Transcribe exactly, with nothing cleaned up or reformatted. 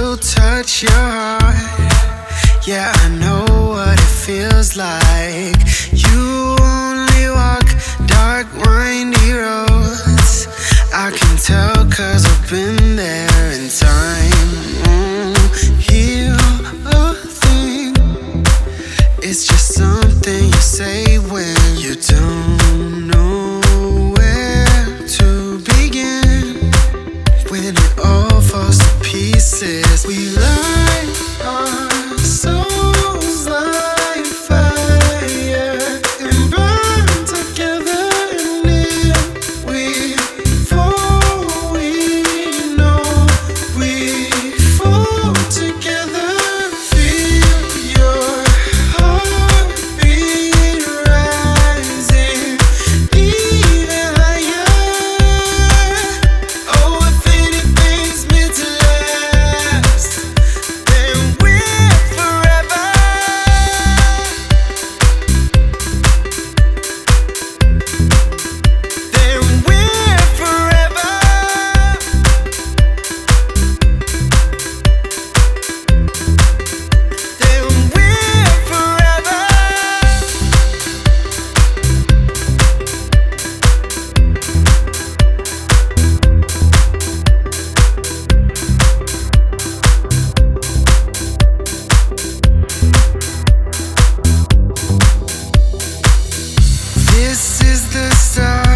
will touch your heart. Yeah, I know what it feels like. You only walk dark, windy roads. I can tell cause I've been there in time. Won't heal a thing. It's just something you say when you don't know where to begin. When it all falls to pieces, we light our souls like fire and burn together. And if we fall, we know we fall together. Feel your heartbeat rising even higher. Oh, if anything's meant to last, then we're forever. Then we're forever. Then we're forever. This is the start.